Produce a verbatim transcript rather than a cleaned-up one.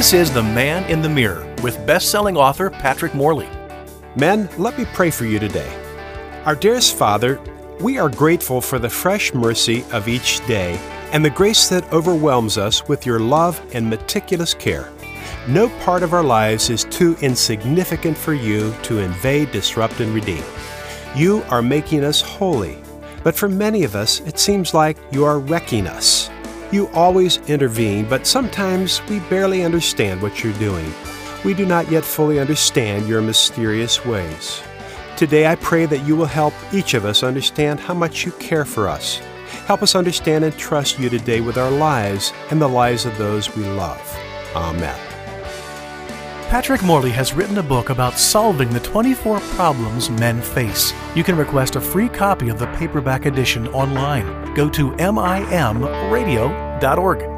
This is The Man in the Mirror with best-selling author Patrick Morley. Men, let me pray for you today. Our dearest Father, we are grateful for the fresh mercy of each day and the grace that overwhelms us with your love and meticulous care. No part of our lives is too insignificant for you to invade, disrupt, and redeem. You are making us holy, but for many of us, it seems like you are wrecking us. You always intervene, but sometimes we barely understand what you're doing. We do not yet fully understand your mysterious ways. Today I pray that you will help each of us understand how much you care for us. Help us understand and trust you today with our lives and the lives of those we love. Amen. Patrick Morley has written a book about solving the twenty-four problems men face. You can request a free copy of the paperback edition online. Go to M I M radio dot org.